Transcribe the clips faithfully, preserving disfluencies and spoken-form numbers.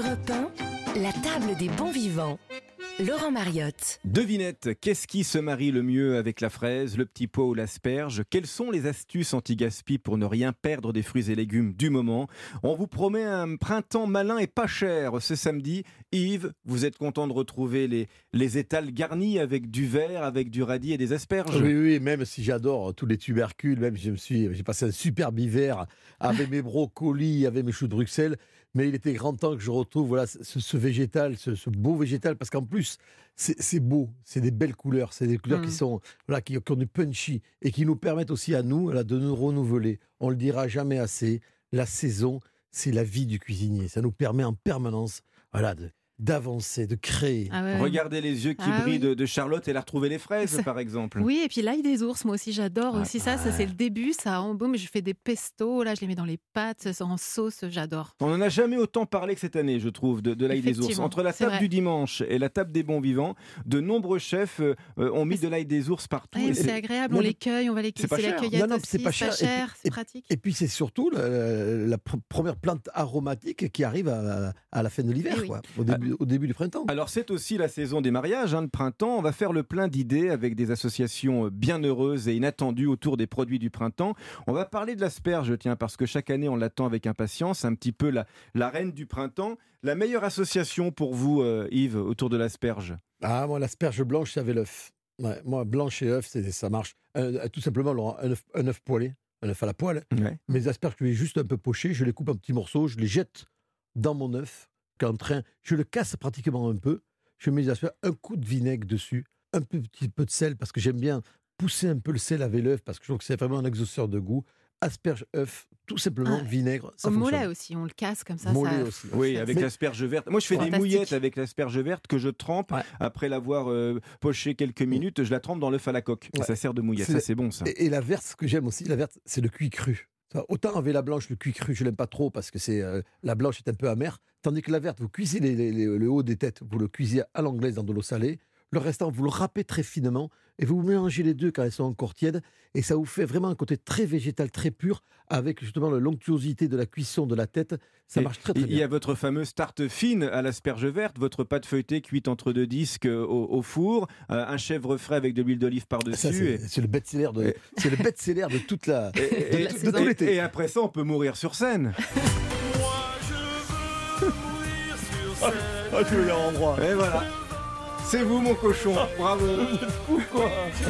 Europe un, la table des bons vivants. Laurent Mariotte. Devinette, qu'est-ce qui se marie le mieux avec la fraise, le petit pois ou l'asperge? Quelles sont les astuces anti-gaspi pour ne rien perdre des fruits et légumes du moment? On vous promet un printemps malin et pas cher ce samedi. Yves, vous êtes content de retrouver les, les étals garnis avec du verre, avec du radis et des asperges? Oui, oui, même si j'adore tous les tubercules, même je me suis, j'ai passé un superbe hiver avec mes brocolis, avec mes choux de Bruxelles. Mais il était grand temps que je retrouve voilà, ce, ce végétal, ce, ce beau végétal, parce qu'en plus, c'est, c'est beau, c'est des belles couleurs, c'est des couleurs mmh. qui, sont, voilà, qui, qui ont du punchy et qui nous permettent aussi à nous voilà, de nous renouveler. On ne le dira jamais assez, la saison, c'est la vie du cuisinier. Ça nous permet en permanence voilà, de, d'avancer, de créer. Ah ouais. Regardez les yeux qui ah brillent oui. de, de Charlotte, elle a retrouvé les fraises, ça... par exemple. Oui, et puis l'ail des ours, moi aussi j'adore ah aussi bah... ça, ça c'est le début, ça embaume, je fais des pestos, là je les mets dans les pâtes, en sauce, j'adore. On n'en a jamais autant parlé que cette année, je trouve, de, de l'ail des ours. Entre la table du dimanche et la table des bons vivants, de nombreux chefs euh, ont mis de l'ail des ours partout. Ouais, et c'est, c'est agréable, on les cueille, on va les cueillir, c'est, c'est la cueillette non, non, aussi, c'est pas cher, c'est, pas cher, puis, c'est et, pratique. Et puis c'est surtout la, la, la pr- première plante aromatique qui arrive à, à la fin de l'hiver, oui. quoi, au, début, ah. au début du printemps. Alors c'est aussi la saison des mariages, hein, de printemps. On va faire le plein d'idées avec des associations bien heureuses et inattendues autour des produits du printemps. On va parler de l'asperge, tiens, parce que chaque année on l'attend avec impatience, un petit peu la, la reine du printemps. La meilleure association pour vous, euh, Yves, autour de l'asperge? Ah, moi l'asperge blanche, c'est avec l'œuf. Ouais, moi, blanche et œuf, c'est, ça marche. Euh, tout simplement, Laurent, un œuf, un œuf poêlé, un œuf à la poêle. Ouais. Mes asperges, je les ai juste un peu pochées, je les coupe en petits morceaux, je les jette dans mon œuf, en train, je le casse pratiquement un peu. Je mets les asperges, un coup de vinaigre dessus, un petit peu de sel, parce que j'aime bien pousser un peu le sel avec l'œuf, parce que je trouve que c'est vraiment un exhausteur de goût. Asperge, œuf, tout simplement, ah, vinaigre, ça au fonctionne. Mollet aussi, on le casse comme ça. Mollet ça... aussi. Oui, avec mais... l'asperge verte. Moi, je fais Fantastique. des mouillettes avec l'asperge verte que je trempe. Ouais. Après l'avoir euh, pochée quelques minutes, je la trempe dans l'œuf à la coque. Ouais. Et ça sert de mouillette. C'est... Ça, c'est bon, ça. Et, et la verte, ce que j'aime aussi, la verte, c'est le cuit cru. Autant avec la blanche, le cuit cru, je l'aime pas trop parce que c'est euh, la blanche est un peu amère. Tandis que la verte, vous cuisez les, les, les, le haut des têtes, vous le cuisez à l'anglaise dans de l'eau salée. Le restant, vous le râpez très finement et vous mélangez les deux quand elles sont encore tièdes. Et ça vous fait vraiment un côté très végétal, très pur, avec justement la l'onctuosité de la cuisson de la tête. Ça et marche très très bien. Il y a votre fameuse tarte fine à l'asperge verte, votre pâte feuilletée cuite entre deux disques au, au four, euh, un chèvre frais avec de l'huile d'olive par-dessus. Ça, c'est, et... c'est le best-seller de, et... c'est le best-seller de toute la, et, et, de, de, de tout l'été. Et après ça, on peut mourir sur scène. Moi, je veux mourir sur scène. Ah, ah, tu veux y avoir endroit. Et voilà. C'est vous, mon cochon. Bravo. Fou, quoi.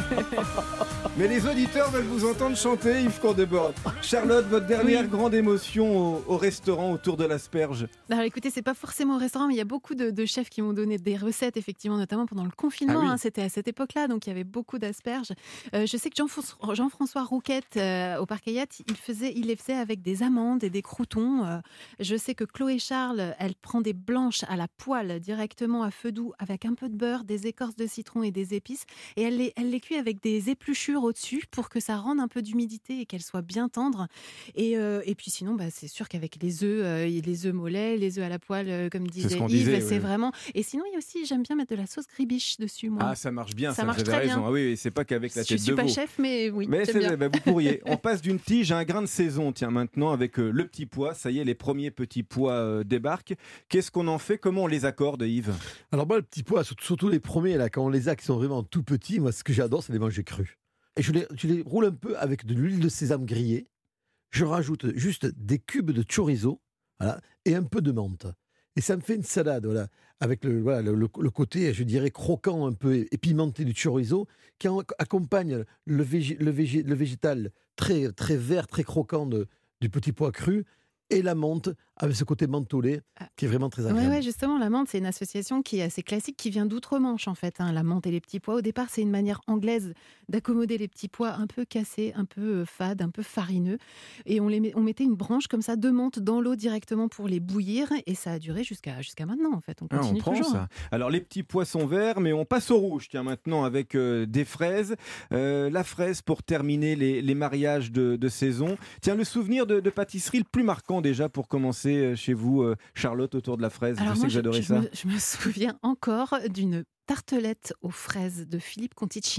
Mais les auditeurs veulent vous entendre chanter, Yves Courdebord. Charlotte, votre dernière oui. grande émotion au, au restaurant autour de l'asperge? Alors écoutez, c'est pas forcément au restaurant, mais il y a beaucoup de, de chefs qui m'ont donné des recettes, effectivement, notamment pendant le confinement. Ah oui. hein, c'était à cette époque-là, donc il y avait beaucoup d'asperges. Euh, je sais que Jean, Jean-François Rouquette, euh, au Parc Hayat, il, faisait, il les faisait avec des amandes et des croûtons. Euh, je sais que Chloé Charles, elle prend des blanches à la poêle, directement à feu doux, avec un peu de beurre, des écorces de citron et des épices, et elle les, elle les cuit avec des épluchures au-dessus pour que ça rende un peu d'humidité et qu'elles soient bien tendres. Et, euh, et puis sinon, bah, c'est sûr qu'avec les œufs, euh, les œufs mollets, les œufs à la poêle, euh, comme disait c'est Yves, disait, c'est oui. vraiment... Et sinon, il y a aussi, j'aime bien mettre de la sauce gribiche dessus, moi. Ah, ça marche bien, ça, ça marche vous avez très raison. bien. Ah, oui, c'est pas qu'avec la tête de veau. Je suis pas chef, mais oui, mais c'est c'est bien. Bah, vous pourriez. On passe d'une tige à un grain de saison, tiens, maintenant, avec euh, le petit pois. Ça y est, les premiers petits pois euh, débarquent. Qu'est-ce qu'on en fait? Comment on les accorde, Yves? Alors moi, le petit pois, surtout, surtout les premiers, là, quand on les a, qui sont vraiment tout petits, moi, ce que j'adore, c'est les manger crus. Et je les, je les roule un peu avec de l'huile de sésame grillée. Je rajoute juste des cubes de chorizo, voilà, et un peu de menthe. Et ça me fait une salade, voilà, avec le, voilà, le, le, le côté, je dirais, croquant un peu épimenté du chorizo, qui en, accompagne le, végé, le, végé, le végétal très, très vert, très croquant de, du petit pois cru, et la menthe, avec ce côté mentholé, qui est vraiment très agréable. Oui, ouais, justement, la menthe, c'est une association qui est assez classique, qui vient d'outre-Manche, en fait. Hein, la menthe et les petits pois. Au départ, c'est une manière anglaise d'accommoder les petits pois un peu cassés, un peu fades, un peu farineux. Et on, les met, on mettait une branche comme ça de menthe dans l'eau directement pour les bouillir. Et ça a duré jusqu'à, jusqu'à maintenant, en fait. On continue ah, on toujours. Prend ça. Alors, les petits pois sont verts, mais on passe au rouge, tiens, maintenant, avec euh, des fraises. Euh, la fraise pour terminer les, les mariages de, de saison. Tiens, le souvenir de, de pâtisserie le plus marquant, déjà, pour commencer chez vous, Charlotte, autour de la fraise. Alors je moi, sais que j'adorais je, ça. Je me, je me souviens encore d'une tartelette aux fraises de Philippe Conticini.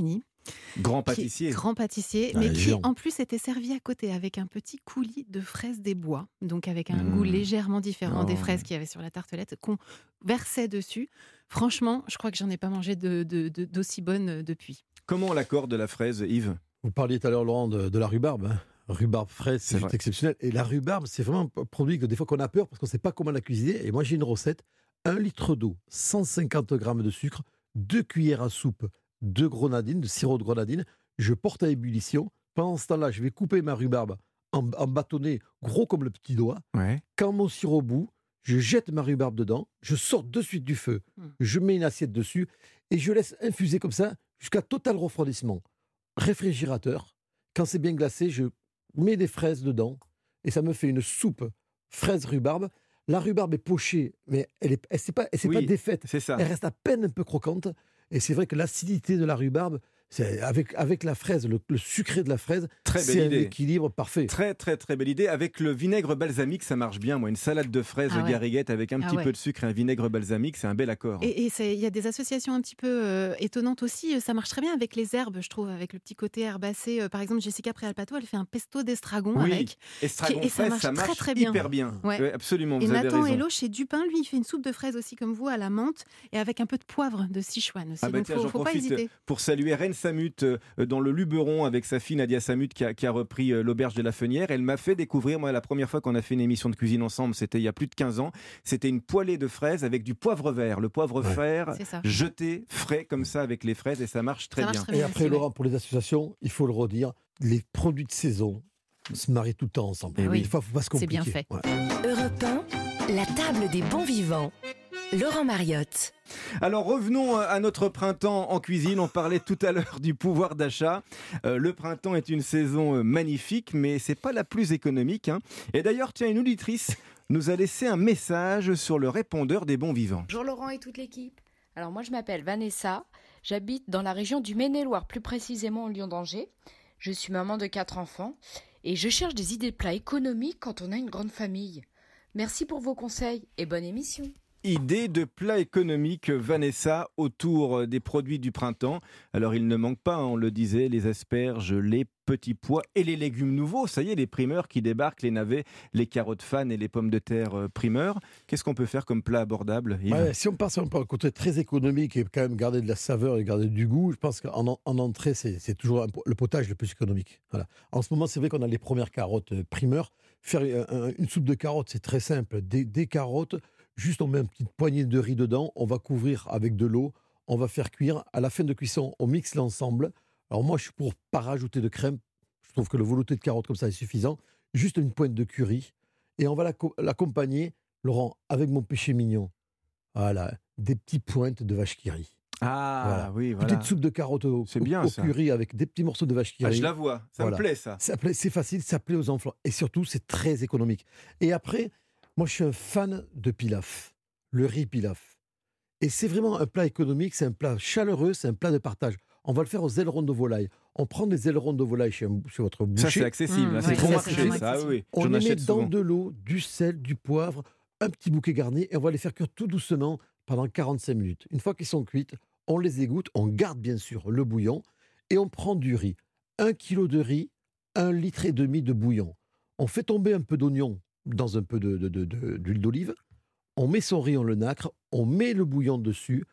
Grand qui est pâtissier. grand pâtissier, Ah, mais qui géant. en plus était servi à côté avec un petit coulis de fraises des bois, donc avec un Mmh. goût légèrement différent Oh. des fraises qu'il y avait sur la tartelette, qu'on versait dessus. Franchement, je crois que j'en ai pas mangé de, de- de- d'aussi bonne euh, depuis. Comment on l'accorde la fraise, Yves? Vous parliez tout à l'heure, Laurent, de, de la rhubarbe. hein. Rhubarbe fraise, C'est c'est juste vrai. exceptionnel. Et la rhubarbe, c'est vraiment un produit que des fois qu'on a peur parce qu'on ne sait pas comment la cuisiner. Et moi, j'ai une recette. Un litre d'eau, cent cinquante grammes de sucre, deux cuillères à soupe de grenadine, de sirop de grenadine. Je porte à ébullition. Pendant ce temps-là, je vais couper ma rhubarbe en, en bâtonnets gros comme le petit doigt. Ouais. Quand mon sirop bout, je jette ma rhubarbe dedans, je sors de suite du feu, Mm. je mets une assiette dessus et je laisse infuser comme ça jusqu'à total refroidissement. Réfrigérateur. Quand c'est bien glacé, je mets des fraises dedans et ça me fait une soupe fraise rhubarbe. La rhubarbe est pochée, mais elle est, elle s'est pas, elle s'est Oui. pas défaite. C'est ça. Elle reste à peine un peu croquante. Et c'est vrai que l'acidité de la rhubarbe, c'est avec, avec la fraise, le, le sucré de la fraise, Très c'est belle un idée. équilibre parfait. Très très très belle idée. Avec le vinaigre balsamique, ça marche bien. Moi, une salade de fraises Ah ouais. gariguette avec un Ah petit ouais. peu de sucre et un vinaigre balsamique, c'est un bel accord. Et et c'est- il y a des associations un petit peu euh, étonnantes aussi. Ça marche très bien avec les herbes, je trouve, avec le petit côté herbacé. Euh, par exemple, Jessica Préalpato, elle fait un pesto d'estragon Oui. avec. Estragon et ça fraise, marche ça très, marche très bien. hyper bien. Ouais. Ouais, absolument, Et vous avez Nathan raison. Hello, chez Dupin, lui, il fait une soupe de fraises aussi comme vous, à la menthe, et avec un peu de poivre de Sichuan aussi. Ah bah Donc, tiens, faut, j'en faut pas profite hésiter. pour saluer Reine Samut euh, dans le Luberon avec sa fille Nadia Samut qui a, qui a repris euh, l'auberge de la Fenière. Elle m'a fait découvrir, moi, la première fois qu'on a fait une émission de cuisine ensemble, c'était il y a plus de quinze ans. C'était une poêlée de fraises avec du poivre vert. Le poivre Ouais. vert C'est ça. jeté frais comme ça avec les fraises et ça marche très Ça marche bien. très Et bien après, aussi, ouais. Laurent, pour les associations, il faut le redire, les produits de saison se marient tout le temps ensemble. Eh oui. Des fois, il ne faut pas se C'est compliquer. bien fait. Ouais. Europe un, la table des bons vivants. Laurent Mariotte. Alors revenons à notre printemps en cuisine. On parlait tout à l'heure du pouvoir d'achat. Euh, le printemps est une saison euh, magnifique, mais c'est pas la plus économique. hein. Et d'ailleurs, tiens, une auditrice nous a laissé un message sur le répondeur des bons vivants. Bonjour Laurent et toute l'équipe. Alors moi je m'appelle Vanessa, j'habite dans la région du Maine-et-Loire, plus précisément au Lion d'Angers. Je suis maman de quatre enfants et je cherche des idées de plats économiques quand on a une grande famille. Merci pour vos conseils et bonne émission. Idée de plat économique, Vanessa, autour des produits du printemps. Alors il ne manque pas, hein, on le disait, les asperges, les petits pois et les légumes nouveaux. Ça y est, les primeurs qui débarquent, les navets, les carottes fan et les pommes de terre euh, primeurs. Qu'est-ce qu'on peut faire comme plat abordable, Yves ? Ouais, si on part sur un côté très économique et quand même garder de la saveur et garder du goût, je pense qu'en en, en entrée, c'est c'est toujours un- le potage le plus économique. Voilà. En ce moment, c'est vrai qu'on a les premières carottes euh, primeurs. Faire un- un- une soupe de carottes, c'est très simple. Des, des carottes, juste on met une petite poignée de riz dedans, on va couvrir avec de l'eau, on va faire cuire. À la fin de cuisson, on mixe l'ensemble. Alors moi, je suis pour pas rajouter de crème. Je trouve que le velouté de carottes comme ça est suffisant. Juste une pointe de curry. Et on va l'acco- l'accompagner, Laurent, avec mon péché mignon. Voilà, des petites pointes de vache qui rit. Ah Voilà. oui, voilà. Petite soupe de carottes au, C'est au- bien, au ça. curry avec des petits morceaux de vache qui Ah, rit. je la vois, ça Voilà. me plaît ça. Ça plaît- C'est facile, ça plaît aux enfants. Et surtout, c'est très économique. Et après, moi, je suis un fan de pilaf, le riz pilaf. Et c'est vraiment un plat économique, c'est un plat chaleureux, c'est un plat de partage. On va le faire aux ailerons de volaille. On prend des ailerons de volaille chez, un- chez votre Ça boucher. c'est accessible, Mmh, hein, ouais, c'est ça, bon c'est marché vraiment ça, ah accessible. oui. On J'en les met achète dans souvent. de l'eau, du sel, du poivre, un petit bouquet garni et on va les faire cuire tout doucement pendant quarante-cinq minutes. Une fois qu'ils sont cuits, on les égoutte, on garde bien sûr le bouillon et on prend du riz. Un kilo de riz, un litre et demi de bouillon. On fait tomber un peu d'oignon dans un peu de- de- de- de- d'huile d'olive. On met son riz, on le nacre, on met le bouillon dessus,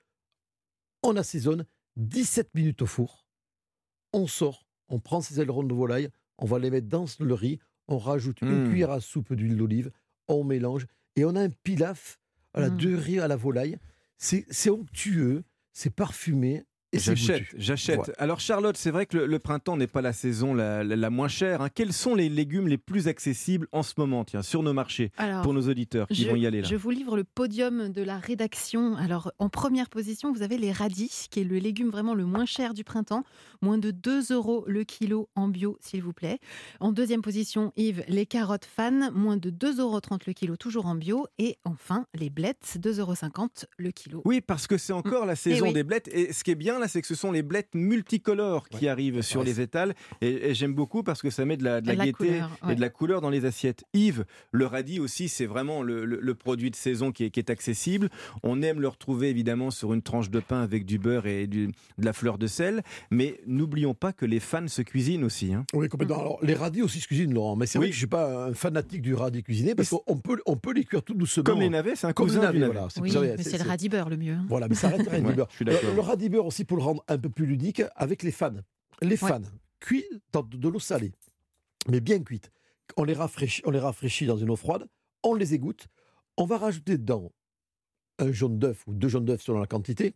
on assaisonne dix-sept minutes au four. On sort, on prend ces ailerons de volaille, on va les mettre dans le riz, on rajoute une Mmh. cuillère à soupe d'huile d'olive, on mélange et on a un pilaf voilà, Mmh. de riz à la volaille. C'est c'est onctueux, c'est parfumé et c'est J'achète, goûtu. j'achète. Voilà. Alors Charlotte, c'est vrai que le, le printemps n'est pas la saison la, la- la moins chère. hein. Quels sont les légumes les plus accessibles en ce moment, tiens, sur nos marchés, Alors, pour nos auditeurs qui je, vont y aller là? je vous livre le podium de la rédaction. Alors, en première position, vous avez les radis, qui est le légume vraiment le moins cher du printemps. Moins de deux euros le kilo en bio, s'il vous plaît. En deuxième position, Yves, les carottes fan, moins de deux euros trente le kilo, toujours en bio. Et enfin, les blettes, deux euros cinquante le kilo. Oui, parce que c'est encore la saison oui. des blettes. Et ce qui est bien là, c'est que ce sont les blettes multicolores qui Ouais. arrivent sur Ouais. les étals. Et, et j'aime beaucoup parce que ça met de la, de la De la gaieté couleur, ouais. et de la couleur dans les assiettes. Yves, le radis aussi, c'est vraiment le, le- le produit de saison qui est, qui est accessible. On aime le retrouver évidemment sur une tranche de pain avec du beurre et du- de la fleur de sel. Mais n'oublions pas que les fans se cuisinent aussi. Hein. Oui, complètement. Alors, les radis aussi se cuisinent, Laurent. Mais c'est Oui. vrai que je ne suis pas un fanatique du radis cuisiné parce Mais qu'on peut, on peut les cuire tout doucement. Comme les navets, c'est un Comme les cousin navets, du navet. voilà. C'est- Oui, c'est vrai, mais c'est- c'est le c'est- radis beurre le mieux. hein. Voilà, mais ça reste rien Ouais, du beurre. je suis d'accord. Le, le radis beurre aussi, pour le rendre un peu plus ludique, avec les fans. Les fans, cuits dans de l'eau salée, mais bien cuites. On les rafraîchit, on les rafraîchit dans une eau froide, on les égoutte, on va rajouter dedans un jaune d'œuf ou deux jaunes d'œuf selon la quantité,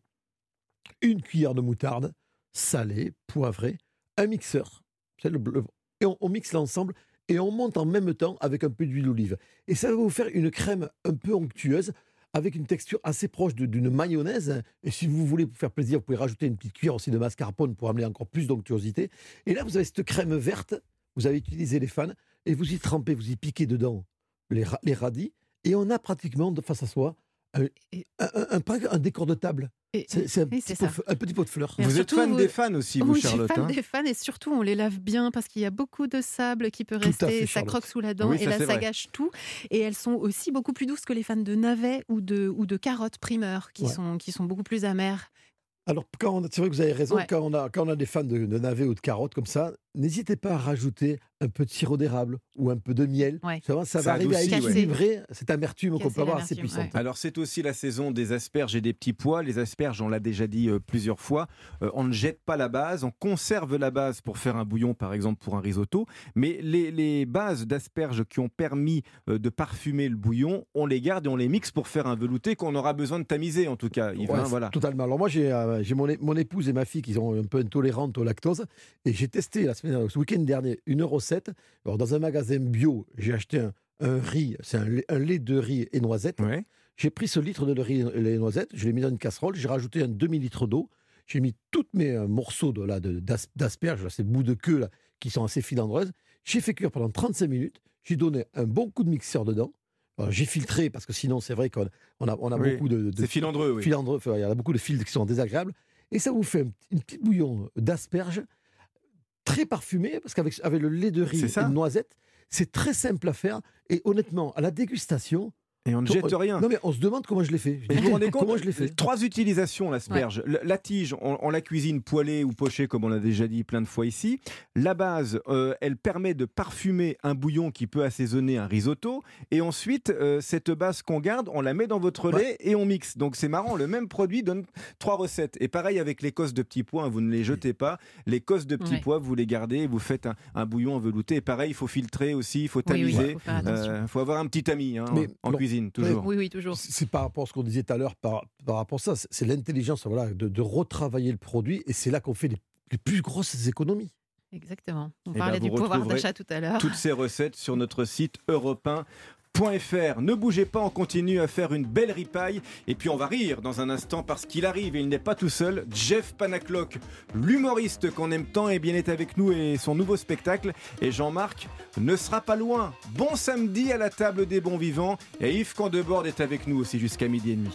une cuillère de moutarde, salée, poivrée, un mixeur, c'est le bleu, et on, on mixe l'ensemble et on monte en même temps avec un peu d'huile d'olive. Et ça va vous faire une crème un peu onctueuse, avec une texture assez proche de- d'une mayonnaise. Et si vous voulez vous faire plaisir, vous pouvez rajouter une petite cuillère aussi de mascarpone pour amener encore plus d'onctuosité. Et là, vous avez cette crème verte, vous avez utilisé les fans, et vous y trempez, vous y piquez dedans les, ra- les radis, et on a pratiquement de face à soi un, Et- un, un- un- pas un décor de table. Et- C'est c'est un, oui, petit c'est pot ça. f- un petit pot de fleurs. Et Vous êtes surtout, fan vous- des fans aussi, vous, Oui, je suis Charlotte. fan hein. des fans et surtout on les lave bien parce qu'il y a beaucoup de sable qui peut Tout à rester, fait, et ça Charlotte. croque sous la dent Oui, et ça, là c'est ça vrai. gâche tout. Et elles sont aussi beaucoup plus douces que les fans de navets ou de, ou de carottes primeurs qui, Ouais. sont, qui sont beaucoup plus amères. Alors, quand on a- c'est vrai que vous avez raison, Ouais. quand, on a, quand on a des fans de, de navets ou de carottes comme ça, n'hésitez pas à rajouter un peu de sirop d'érable ou un peu de miel. Ouais. Ça, va, ça Ça va arriver à adoucit, ouais. équilibrer cette amertume qu'on Casser peut avoir assez l'amertume, puissante. Alors c'est aussi la saison des asperges et des petits pois. Les asperges, on l'a déjà dit euh, plusieurs fois, euh, on ne jette pas la base, on conserve la base pour faire un bouillon par exemple pour un risotto, mais les, les bases d'asperges qui ont permis euh, de parfumer le bouillon, on les garde et on les mixe pour faire un velouté qu'on aura besoin de tamiser en tout cas. Yves, Ouais, hein, c'est- voilà. Totalement. Alors moi, j'ai euh, j'ai mon, é- mon épouse et ma fille qui sont un peu intolérantes au lactose. Et j'ai testé la semaine, ce week-end dernier une recette. Alors, dans un magasin bio, j'ai acheté un, un riz, c'est un, lait- un lait de riz et noisettes. Ouais. J'ai pris ce litre de riz et noisettes, je l'ai mis dans une casserole, j'ai rajouté un demi-litre d'eau. J'ai mis tous mes euh, morceaux de, là, de- d'as- d'asperges, là, ces bouts de queue là, qui sont assez filandreuses. J'ai fait cuire pendant trente-cinq minutes. J'ai donné un bon coup de mixeur dedans. Alors, j'ai filtré parce que sinon, c'est vrai qu'on on a, on a Oui, beaucoup de, de C'est filandreux, oui. filandreux, enfin, il y en a beaucoup de fils qui sont désagréables. Et ça vous fait un, petit- une petite bouillon d'asperges très parfumé, parce qu'avec avec le lait de riz C'est et ça. de noisettes, c'est très simple à faire. Et honnêtement, à la dégustation, Et on ne jette rien. non mais on se demande comment je l'ai fait. Je Mais dis, vous vous rendez compte, comment je l'ai fait Trois utilisations, l'asperge. La, la tige, on, on la cuisine poêlée ou pochée, comme on l'a déjà dit plein de fois ici. La base, euh, elle permet de parfumer un bouillon qui peut assaisonner un risotto. Et ensuite, euh, cette base qu'on garde, on la met dans votre Ouais. lait et on mixe. Donc c'est marrant, le même produit donne trois recettes. Et pareil avec les cosses de petits pois, hein, vous ne les jetez pas. Les cosses de petits Ouais. pois, vous les gardez et vous faites un, un bouillon en velouté. Et pareil, il faut filtrer aussi, il faut Oui, oui, tamiser. il faut faire attention. Il faut avoir un petit ami hein, Mais en non, cuisine, toujours. Oui, oui, toujours. C'est c'est par rapport à ce qu'on disait tout à l'heure, par, par rapport à ça, c'est- c'est l'intelligence voilà, de, de retravailler le produit, et c'est là qu'on fait les, les plus grosses économies. Exactement. On Eh parlait ben, du vous pouvoir retrouverez d'achat tout à l'heure. Toutes ces recettes sur notre site europe un point f r. Ne bougez pas, on continue à faire une belle ripaille et puis on va rire dans un instant parce qu'il arrive et il n'est pas tout seul. Jeff Panaclock, l'humoriste qu'on aime tant, et bien est avec nous et son nouveau spectacle. Et Jean-Marc ne sera pas loin. Bon samedi à la table des bons vivants et Yves Candebord est avec nous aussi jusqu'à midi et demi.